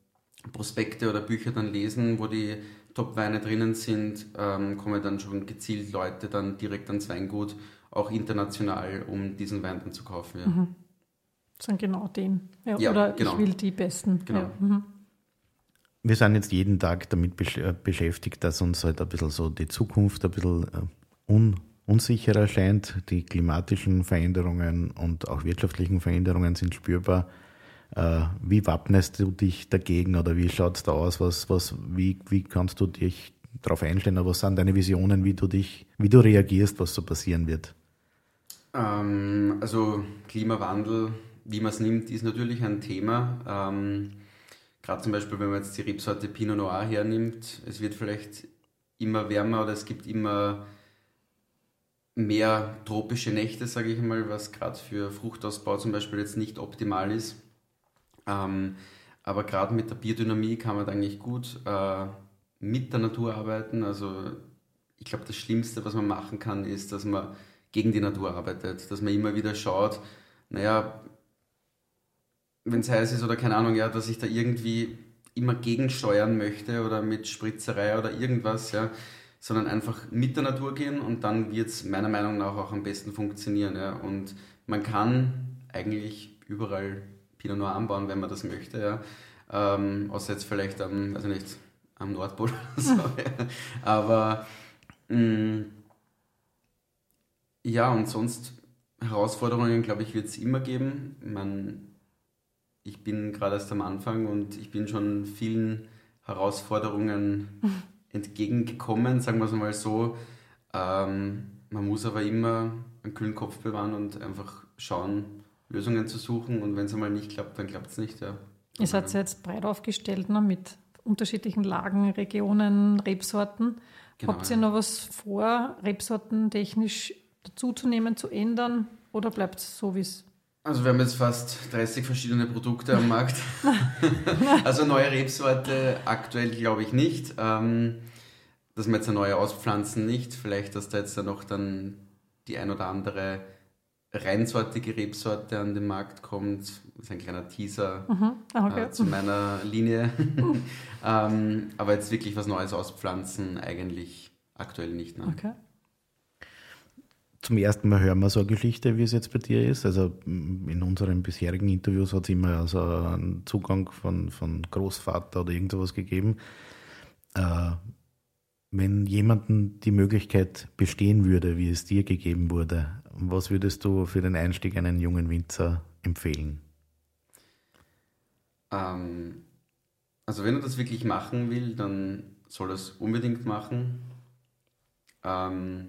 [SPEAKER 1] Prospekte oder Bücher dann lesen, wo die Top-Weine drinnen sind, ähm, kommen dann schon gezielt Leute dann direkt ans Weingut, auch international, um diesen Wein dann zu kaufen. Ja.
[SPEAKER 4] Mhm. Das sind genau den. Ja,
[SPEAKER 1] Ja,
[SPEAKER 4] oder
[SPEAKER 1] genau.
[SPEAKER 4] ich will die besten.
[SPEAKER 1] Genau.
[SPEAKER 4] Ja. Mhm.
[SPEAKER 3] Wir sind jetzt jeden Tag damit besch- äh, beschäftigt, dass uns halt ein bisschen so die Zukunft ein bisschen äh, un- unsicher erscheint. Die klimatischen Veränderungen und auch wirtschaftlichen Veränderungen sind spürbar. Äh, wie wappnest du dich dagegen oder wie schaut es da aus? Was, was, wie, wie kannst du dich darauf einstellen? Oder was sind deine Visionen, wie du dich, wie du reagierst, was so passieren wird?
[SPEAKER 1] Ähm, also Klimawandel, wie man es nimmt, ist natürlich ein Thema. Ähm, Gerade zum Beispiel, wenn man jetzt die Rebsorte Pinot Noir hernimmt, es wird vielleicht immer wärmer oder es gibt immer mehr tropische Nächte, sage ich mal, was gerade für Fruchtausbau zum Beispiel jetzt nicht optimal ist. Ähm, aber gerade mit der Biodynamie kann man da eigentlich gut äh, mit der Natur arbeiten. Also ich glaube, das Schlimmste, was man machen kann, ist, dass man gegen die Natur arbeitet, dass man immer wieder schaut, naja, wenn es heiß ist oder keine Ahnung, ja, dass ich da irgendwie immer gegensteuern möchte oder mit Spritzerei oder irgendwas, ja, sondern einfach mit der Natur gehen und dann wird es meiner Meinung nach auch am besten funktionieren. Ja. Und man kann eigentlich überall Pinot Noir anbauen, wenn man das möchte, ja. Ähm, außer jetzt vielleicht am, weiß ich nicht, am Nordpol oder so. Ja. Aber mh, ja, und sonst Herausforderungen, glaube ich, wird es immer geben. Man Ich bin gerade erst am Anfang und ich bin schon vielen Herausforderungen entgegengekommen, sagen wir es mal so. Ähm, man muss aber immer einen kühlen Kopf bewahren und einfach schauen, Lösungen zu suchen. Und wenn es einmal nicht klappt, dann klappt es nicht. Ja.
[SPEAKER 4] Ihr seid ja jetzt breit aufgestellt, ne, mit unterschiedlichen Lagen, Regionen, Rebsorten.
[SPEAKER 1] Genau,
[SPEAKER 4] Habt ihr
[SPEAKER 1] ja.
[SPEAKER 4] noch was vor, Rebsorten technisch dazuzunehmen, zu ändern? Oder bleibt es so, wie es
[SPEAKER 1] Also wir haben jetzt fast dreißig verschiedene Produkte am Markt. Also neue Rebsorte aktuell glaube ich nicht. Ähm, dass wir jetzt eine neue auspflanzen nicht. Vielleicht, dass da jetzt dann noch dann die ein oder andere reinsortige Rebsorte an den Markt kommt. Das ist ein kleiner Teaser
[SPEAKER 4] Mhm. Ah, okay.
[SPEAKER 1] äh, zu meiner Linie. ähm, aber jetzt wirklich was Neues auspflanzen eigentlich aktuell nicht. Nein.
[SPEAKER 4] Okay.
[SPEAKER 3] Zum ersten Mal hören wir so eine Geschichte, wie es jetzt bei dir ist. Also in unseren bisherigen Interviews hat es immer also einen Zugang von, von Großvater oder irgend sowas gegeben. Äh, wenn jemandem die Möglichkeit bestehen würde, wie es dir gegeben wurde, was würdest du für den Einstieg einen jungen Winzer empfehlen?
[SPEAKER 1] Ähm, also wenn er das wirklich machen will, dann soll er es unbedingt machen. Ähm,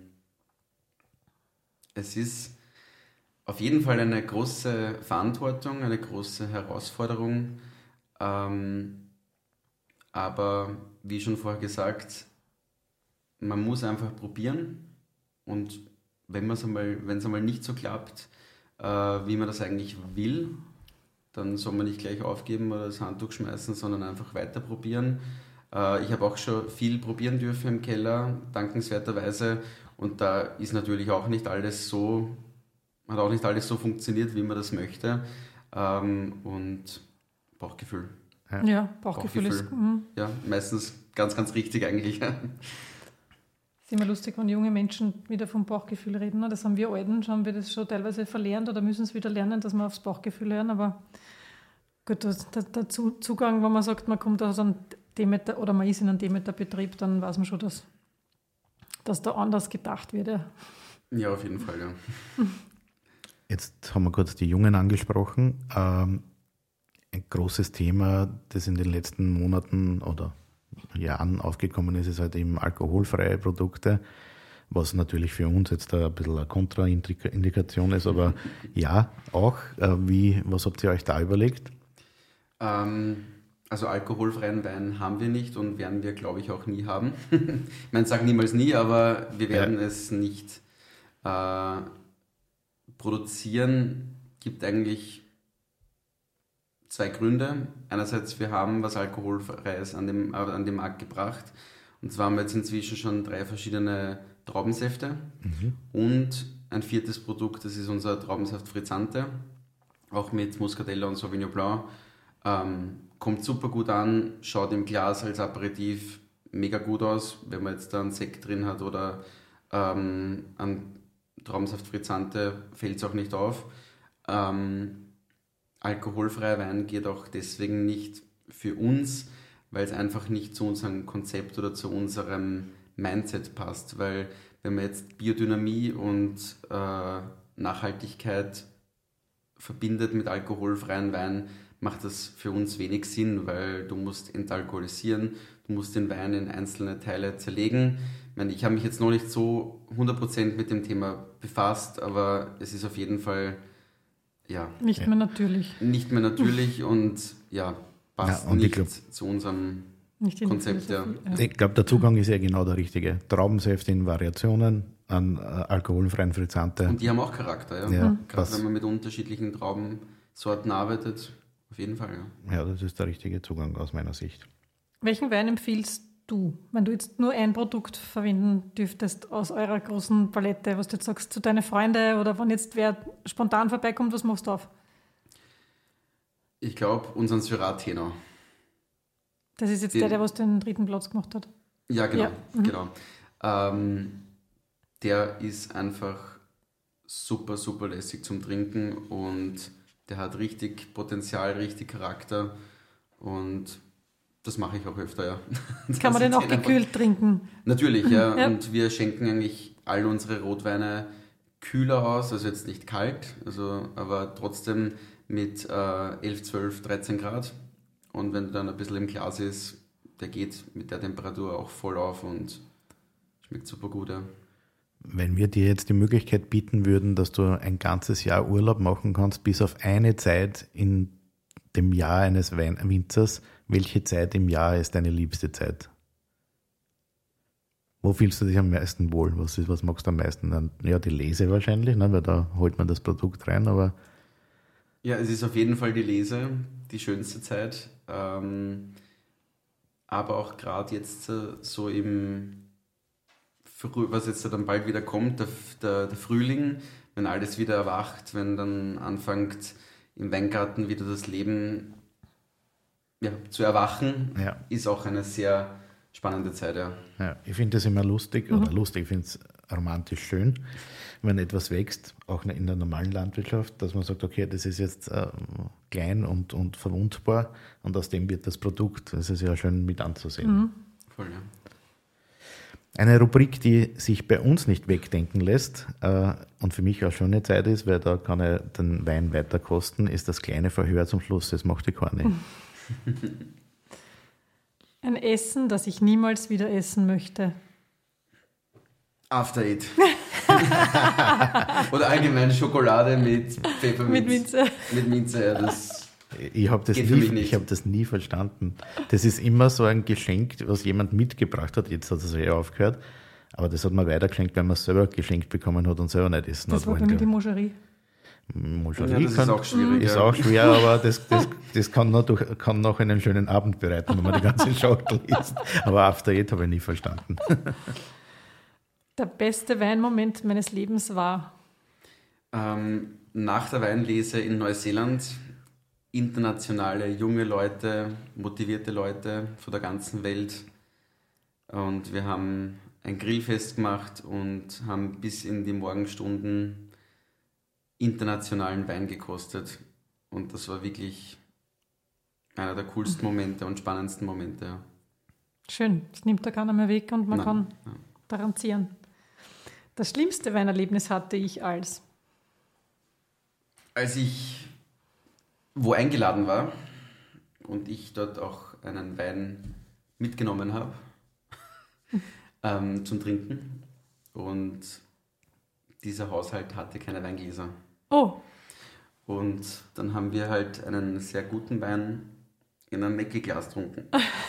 [SPEAKER 1] es ist auf jeden Fall eine große Verantwortung, eine große Herausforderung. Ähm, aber wie schon vorher gesagt, man muss einfach probieren und wenn es einmal, wenn es einmal nicht so klappt, äh, wie man das eigentlich will, dann soll man nicht gleich aufgeben oder das Handtuch schmeißen, sondern einfach weiter probieren. Äh, ich habe auch schon viel probieren dürfen im Keller, dankenswerterweise. Und da ist natürlich auch nicht alles so, hat auch nicht alles so funktioniert, wie man das möchte. Ähm, und Bauchgefühl.
[SPEAKER 4] Ja, Bauchgefühl,
[SPEAKER 1] Bauchgefühl.
[SPEAKER 4] ist mhm.
[SPEAKER 1] Ja, meistens ganz, ganz richtig eigentlich.
[SPEAKER 4] ist immer lustig, wenn junge Menschen wieder vom Bauchgefühl reden. ne? Das haben wir Alten, schon haben wir das schon teilweise verlernt oder müssen es wieder lernen, dass wir aufs Bauchgefühl hören. Aber gut, das- der, der Zu- Zugang, wenn man sagt, man kommt aus einem Demeter oder man ist in einem Demeter-Betrieb, dann weiß man schon, dass, dass da anders gedacht wird. Ja.
[SPEAKER 1] Ja, auf jeden Fall, ja.
[SPEAKER 3] Jetzt haben wir kurz die Jungen angesprochen. Ähm, ein großes Thema, das in den letzten Monaten oder Jahren aufgekommen ist, ist halt eben alkoholfreie Produkte, was natürlich für uns jetzt ein bisschen eine Kontraindikation ist, aber ja, auch. Äh, wie, was habt ihr euch da überlegt?
[SPEAKER 1] Ähm, also alkoholfreien Wein haben wir nicht und werden wir, glaube ich, auch nie haben. Ich meine, sag niemals nie, aber wir werden
[SPEAKER 3] Ja.
[SPEAKER 1] es nicht äh, produzieren. Gibt eigentlich zwei Gründe. Einerseits, wir haben was Alkoholfreies an, dem, äh, an den Markt gebracht. Und zwar haben wir jetzt inzwischen schon drei verschiedene Traubensäfte. Und ein viertes Produkt, das ist unser Traubensaft Frizzante, auch mit Muscatella und Sauvignon Blanc. Ähm, kommt super gut an, schaut im Glas als Aperitif mega gut aus, wenn man jetzt da einen Sekt drin hat oder ähm, einen Traubensaft Frizzante, fällt es auch nicht auf. Ähm, alkoholfreier Wein geht auch deswegen nicht für uns, weil es einfach nicht zu unserem Konzept oder zu unserem Mindset passt, weil wenn man jetzt Biodynamie und äh, Nachhaltigkeit verbindet mit alkoholfreien Wein, macht das für uns wenig Sinn, weil du musst entalkoholisieren, du musst den Wein in einzelne Teile zerlegen. Ich meine, ich habe mich jetzt noch nicht so hundert Prozent mit dem Thema befasst, aber es ist auf jeden Fall ja,
[SPEAKER 4] nicht mehr natürlich.
[SPEAKER 1] Nicht mehr natürlich und ja, passt
[SPEAKER 3] Ja, und
[SPEAKER 1] nicht
[SPEAKER 3] glaub,
[SPEAKER 1] zu unserem
[SPEAKER 4] nicht in
[SPEAKER 1] Konzept. Ja.
[SPEAKER 4] ja.
[SPEAKER 3] Ich glaube, der Zugang ist ja genau der richtige. Traubensäfte in Variationen, an äh, alkoholfreien Frizzante.
[SPEAKER 1] Und die haben auch Charakter, ja.
[SPEAKER 3] Ja,
[SPEAKER 1] Gerade
[SPEAKER 3] das-
[SPEAKER 1] wenn man mit unterschiedlichen Traubensorten arbeitet, auf jeden Fall, ja.
[SPEAKER 3] Ja, das ist der richtige Zugang aus meiner Sicht.
[SPEAKER 4] Welchen Wein empfiehlst du, wenn du jetzt nur ein Produkt verwenden dürftest aus eurer großen Palette, was du jetzt sagst, zu deinen Freunden oder wenn jetzt wer spontan vorbeikommt, was machst du auf?
[SPEAKER 1] Ich glaube, unseren Syrah Tenor.
[SPEAKER 4] Das ist jetzt
[SPEAKER 1] Den-
[SPEAKER 4] der, der was den dritten Platz gemacht hat.
[SPEAKER 1] Ja, genau.
[SPEAKER 4] Ja, mhm.
[SPEAKER 1] genau. Ähm, der ist einfach super, super lässig zum Trinken und der hat richtig Potenzial, richtig Charakter und das mache ich auch öfter, ja.
[SPEAKER 4] Kann man
[SPEAKER 1] Dass
[SPEAKER 4] den
[SPEAKER 1] ich
[SPEAKER 4] auch
[SPEAKER 1] einfach-
[SPEAKER 4] gekühlt trinken?
[SPEAKER 1] Natürlich, ja.
[SPEAKER 4] Ja.
[SPEAKER 1] Und wir schenken eigentlich all unsere Rotweine kühler aus, also jetzt nicht kalt, also, aber trotzdem mit äh, elf, zwölf, dreizehn Grad. Und wenn dann ein bisschen im Glas ist, der geht mit der Temperatur auch voll auf und schmeckt super gut, ja.
[SPEAKER 3] Wenn wir dir jetzt die Möglichkeit bieten würden, dass du ein ganzes Jahr Urlaub machen kannst, bis auf eine Zeit in dem Jahr eines Wein- Winzers, welche Zeit im Jahr ist deine liebste Zeit? Wo fühlst du dich am meisten wohl? Was, ist, was magst du am meisten? Dann, ja, die Lese wahrscheinlich, ne, weil da holt man das Produkt rein, aber
[SPEAKER 1] Ja, es ist auf jeden Fall die Lese, die schönste Zeit. Ähm, aber auch gerade jetzt äh, so im, Früh, was jetzt dann bald wieder kommt, der, der, der Frühling, wenn alles wieder erwacht, wenn dann anfängt im Weingarten wieder das Leben ja, zu erwachen,
[SPEAKER 3] ja.
[SPEAKER 1] ist auch eine sehr spannende Zeit, ja.
[SPEAKER 3] Ja, ich finde das immer lustig, oder lustig, ich finde es romantisch schön, wenn etwas wächst, auch in der normalen Landwirtschaft, dass man sagt, okay, das ist jetzt äh, klein und, und verwundbar und aus dem wird das Produkt, das ist ja schön mit anzusehen.
[SPEAKER 1] Voll, ja.
[SPEAKER 3] Eine Rubrik, die sich bei uns nicht wegdenken lässt äh, und für mich auch schon eine Zeit ist, weil da kann ich den Wein weiter kosten, ist das kleine Verhör zum Schluss, das macht die Corny.
[SPEAKER 4] Ein Essen, das ich niemals wieder essen möchte.
[SPEAKER 1] After Eight. Oder allgemein Schokolade mit Pfefferminz.
[SPEAKER 4] Mit Minze.
[SPEAKER 1] Mit Minze, ja, das...
[SPEAKER 3] Ich habe das,
[SPEAKER 1] Geht für
[SPEAKER 3] nie-
[SPEAKER 1] mich nicht.
[SPEAKER 3] ich hab das nie verstanden. Das ist immer so ein Geschenk, was jemand mitgebracht hat. Jetzt hat es eh aufgehört. Aber das hat man weitergeschenkt, wenn man es selber geschenkt bekommen hat und selber nicht essen
[SPEAKER 4] Das
[SPEAKER 3] hat
[SPEAKER 4] war bei
[SPEAKER 3] wollen.
[SPEAKER 4] mir die Moscherie.
[SPEAKER 3] Moscherie
[SPEAKER 1] Ja, das ist
[SPEAKER 3] kann-
[SPEAKER 1] auch schwierig,
[SPEAKER 3] Ist
[SPEAKER 1] ja.
[SPEAKER 3] auch schwer, aber das, das, das kann, noch durch, kann noch einen schönen Abend bereiten, wenn man die ganze Schachtel isst. Aber After Eight habe ich nie verstanden.
[SPEAKER 4] Der beste Weinmoment meines Lebens war.
[SPEAKER 1] Ähm, nach der Weinlese in Neuseeland, internationale junge Leute, motivierte Leute von der ganzen Welt. Und wir haben ein Grillfest gemacht und haben bis in die Morgenstunden internationalen Wein gekostet. Und das war wirklich einer der coolsten Momente und spannendsten Momente. Ja.
[SPEAKER 4] Schön, das nimmt da keiner mehr weg und man
[SPEAKER 1] Nein,
[SPEAKER 4] kann
[SPEAKER 1] ja.
[SPEAKER 4] daran ziehen. Das schlimmste Weinerlebnis hatte ich als.
[SPEAKER 1] Als ich wo eingeladen war und ich dort auch einen Wein mitgenommen habe ähm, zum Trinken und dieser Haushalt hatte keine Weingläser.
[SPEAKER 4] Oh,
[SPEAKER 1] Und dann haben wir halt einen sehr guten Wein in einem Mecki-Glas getrunken.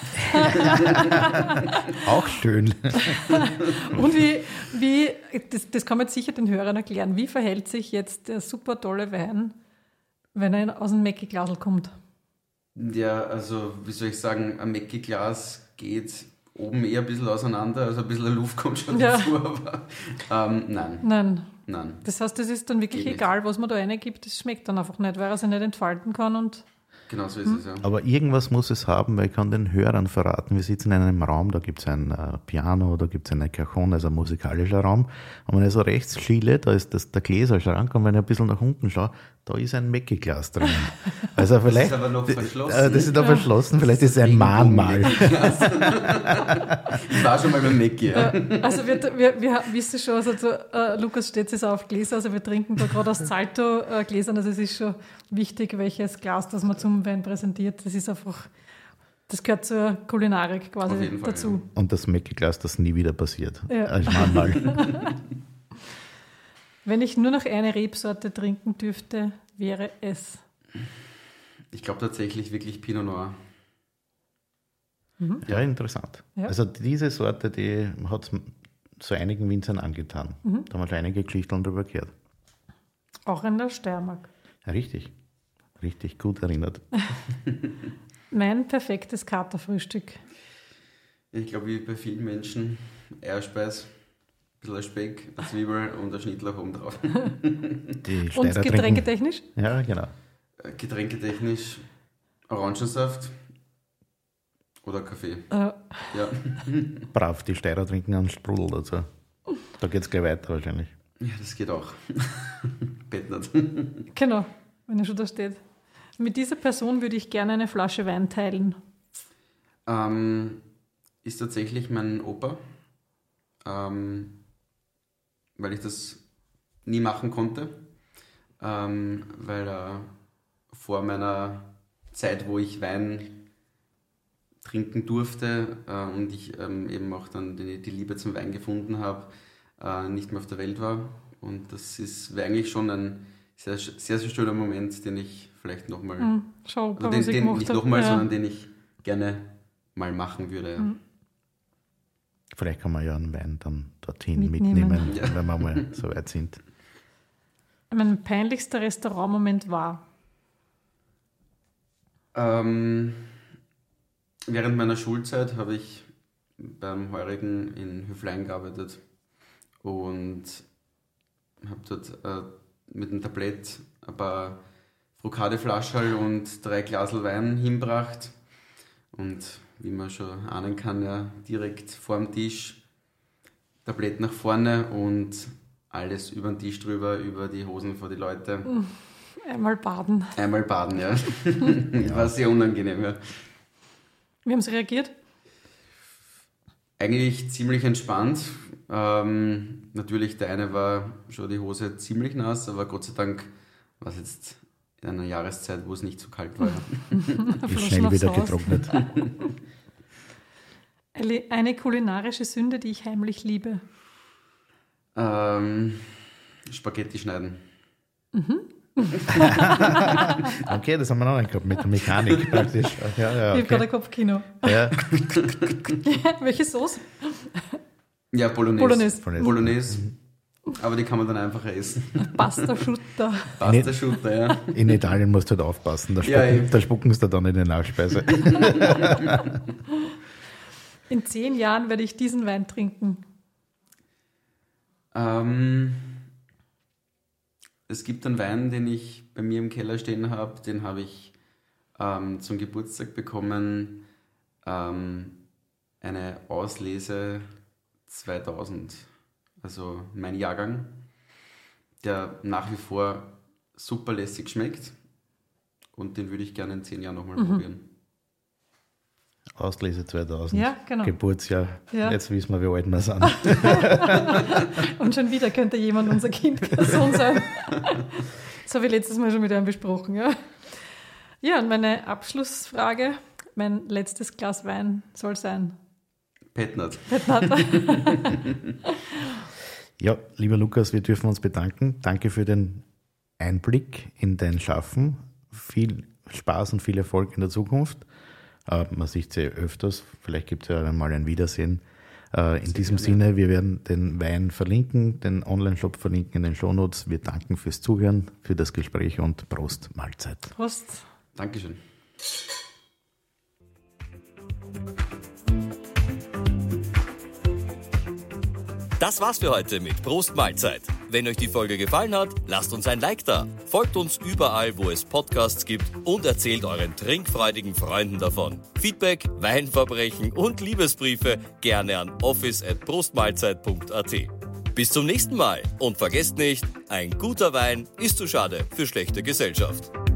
[SPEAKER 3] Auch schön.
[SPEAKER 4] und wie, wie das, das kann man jetzt sicher den Hörern erklären, wie verhält sich jetzt der super tolle Wein, wenn er aus dem Mecki-Glasl kommt?
[SPEAKER 1] Ja, also wie soll ich sagen, ein Mecki-Glas geht oben eher ein bisschen auseinander, also ein bisschen Luft kommt schon
[SPEAKER 4] Ja.
[SPEAKER 1] dazu, aber ähm, nein,
[SPEAKER 4] Nein.
[SPEAKER 1] nein.
[SPEAKER 4] Das heißt, es ist dann wirklich
[SPEAKER 1] Geht nicht.
[SPEAKER 4] egal, was man da reingibt, das schmeckt dann einfach nicht, weil er sich nicht entfalten kann und
[SPEAKER 1] Genau so ist es, ja.
[SPEAKER 3] Aber irgendwas muss es haben, weil ich kann den Hörern verraten, wir sitzen in einem Raum, da gibt es ein äh, Piano, da gibt es eine Cajon, also ein musikalischer Raum. Und wenn ich so rechts schiele, da ist das der Gläserschrank, und wenn ich ein bisschen nach unten schaue, da ist ein Mackie-Glas drin. Also vielleicht,
[SPEAKER 1] das ist aber noch verschlossen.
[SPEAKER 3] Äh, das ist noch verschlossen, vielleicht ist es ein Mahnmal.
[SPEAKER 1] Ich war schon mal beim Mackie. Ja.
[SPEAKER 4] Also wir, wir, wir wissen schon, also so, äh, Lukas steht jetzt auf Gläser, also wir trinken da gerade aus Zalto-Gläsern, also es ist schon wichtig, welches Glas das man zum Wein präsentiert. Das ist einfach, das gehört zur Kulinarik quasi
[SPEAKER 1] Auf jeden Fall,
[SPEAKER 4] dazu.
[SPEAKER 1] ja.
[SPEAKER 3] Und das Mackie-Glas, das nie wieder passiert.
[SPEAKER 4] Ja.
[SPEAKER 3] Als Mahnmal.
[SPEAKER 4] Wenn ich nur noch eine Rebsorte trinken dürfte, wäre es?
[SPEAKER 1] Ich glaube tatsächlich wirklich Pinot Noir.
[SPEAKER 4] Mhm.
[SPEAKER 3] Ja, interessant.
[SPEAKER 4] Ja.
[SPEAKER 3] Also diese Sorte, die hat so einigen Winzern angetan.
[SPEAKER 4] Mhm.
[SPEAKER 3] Da haben wir schon einige Geschichten darüber gehört.
[SPEAKER 4] Auch in der Steiermark.
[SPEAKER 3] Ja, richtig. Richtig gut erinnert.
[SPEAKER 4] Mein perfektes Katerfrühstück.
[SPEAKER 1] Ich glaube, wie bei vielen Menschen, Eierspeis, ein bisschen Speck, eine Zwiebel und ein Schnittlauch oben drauf.
[SPEAKER 3] Die
[SPEAKER 4] Und
[SPEAKER 3] Steirer trinken-
[SPEAKER 4] getränketechnisch?
[SPEAKER 3] Ja, genau.
[SPEAKER 1] Getränketechnisch Orangensaft oder Kaffee.
[SPEAKER 4] Äh,
[SPEAKER 1] Ja.
[SPEAKER 3] Brav, die Steirer trinken einen Sprudel dazu. Da geht es gleich weiter wahrscheinlich.
[SPEAKER 1] Ja, das geht auch. Bett nicht.
[SPEAKER 4] genau, wenn er schon da steht. Mit dieser Person würde ich gerne eine Flasche Wein teilen.
[SPEAKER 1] Ähm, ist tatsächlich mein Opa, ähm, weil ich das nie machen konnte, ähm, weil er vor meiner Zeit, wo ich Wein trinken durfte äh, und ich ähm, eben auch dann die, die Liebe zum Wein gefunden habe, äh, nicht mehr auf der Welt war. Und das ist wäre eigentlich schon ein sehr, sehr, sehr schöner Moment, den ich vielleicht nochmal,
[SPEAKER 4] Hm, schau,
[SPEAKER 1] also den, den nicht nochmal, ja. sondern den ich gerne mal machen würde. Ja.
[SPEAKER 4] Hm.
[SPEAKER 3] Vielleicht kann man ja einen Wein dann dorthin
[SPEAKER 4] Mitnehmen.
[SPEAKER 3] mitnehmen,
[SPEAKER 1] Ja.
[SPEAKER 3] wenn wir mal so weit sind.
[SPEAKER 4] Mein peinlichster Restaurantmoment war?
[SPEAKER 1] Ähm, während meiner Schulzeit habe ich beim Heurigen in Höflein gearbeitet und habe dort äh, mit einem Tablett ein paar Frukadeflaschel und drei Glasl Wein hinbracht. Und wie man schon ahnen kann, ja, direkt vor dem Tisch, Tablett nach vorne und alles über den Tisch drüber, über die Hosen vor die Leute.
[SPEAKER 4] Einmal baden.
[SPEAKER 1] Einmal baden, ja. War sehr unangenehm, ja.
[SPEAKER 4] Wie haben Sie reagiert?
[SPEAKER 1] Eigentlich ziemlich entspannt. Ähm, natürlich, der eine war schon die Hose ziemlich nass, aber Gott sei Dank war es jetzt in einer Jahreszeit, wo es nicht so kalt war.
[SPEAKER 3] Ist schnell wieder
[SPEAKER 4] aufs Haus.
[SPEAKER 3] getrocknet.
[SPEAKER 4] Eine eine kulinarische Sünde, die ich heimlich liebe.
[SPEAKER 1] ähm, Spaghetti schneiden.
[SPEAKER 3] Okay, das haben wir noch nicht gehabt mit der Mechanik praktisch. Ja, ja,
[SPEAKER 4] Ich habe gerade
[SPEAKER 3] okay.
[SPEAKER 4] Kopfkino.
[SPEAKER 3] Ja,
[SPEAKER 4] Welche Sauce?
[SPEAKER 1] Ja, Bolognese.
[SPEAKER 4] Bolognese.
[SPEAKER 3] Bolognese.
[SPEAKER 1] Bolognese. Aber die kann man dann einfach essen.
[SPEAKER 4] Pasta Schutter.
[SPEAKER 1] Pasta Schutter, ja.
[SPEAKER 3] in Italien musst du halt aufpassen, da
[SPEAKER 1] Ja,
[SPEAKER 3] spucken,
[SPEAKER 1] eben.
[SPEAKER 3] da spucken sie dann in die Nachspeise.
[SPEAKER 4] In zehn Jahren werde ich diesen Wein trinken.
[SPEAKER 1] Ähm, es gibt einen Wein, den ich bei mir im Keller stehen habe. Den habe ich ähm, zum Geburtstag bekommen. Ähm, eine Auslese zweitausend. Also mein Jahrgang. Der nach wie vor super lässig schmeckt. Und den würde ich gerne in zehn Jahren nochmal
[SPEAKER 4] Mhm.
[SPEAKER 1] probieren.
[SPEAKER 3] Auslese zweitausend.
[SPEAKER 4] Ja, genau.
[SPEAKER 3] Geburtsjahr.
[SPEAKER 4] Ja.
[SPEAKER 3] Jetzt wissen wir, wie alt wir sind.
[SPEAKER 4] Und schon wieder könnte jemand unser Kind Person sein. Das habe ich letztes Mal schon mit einem besprochen. Ja, ja, und meine Abschlussfrage, mein letztes Glas Wein soll sein.
[SPEAKER 1] Petnat.
[SPEAKER 3] Ja, lieber Lukas, wir dürfen uns bedanken. Danke für den Einblick in dein Schaffen. Viel Spaß und viel Erfolg in der Zukunft. Äh, man sieht sie öfters. Vielleicht gibt es ja mal ein Wiedersehen. Äh, in diesem Sinne, wir werden den Wein verlinken, den Online-Shop verlinken in den Shownotes. Wir danken fürs Zuhören, für das Gespräch und Prost, Mahlzeit.
[SPEAKER 4] Prost.
[SPEAKER 1] Dankeschön.
[SPEAKER 2] Das war's für heute mit Prost Mahlzeit. Wenn euch die Folge gefallen hat, lasst uns ein Like da. Folgt uns überall, wo es Podcasts gibt und erzählt euren trinkfreudigen Freunden davon. Feedback, Weinverbrechen und Liebesbriefe gerne an office at prostmahlzeit punkt at. Bis zum nächsten Mal und vergesst nicht, ein guter Wein ist zu schade für schlechte Gesellschaft.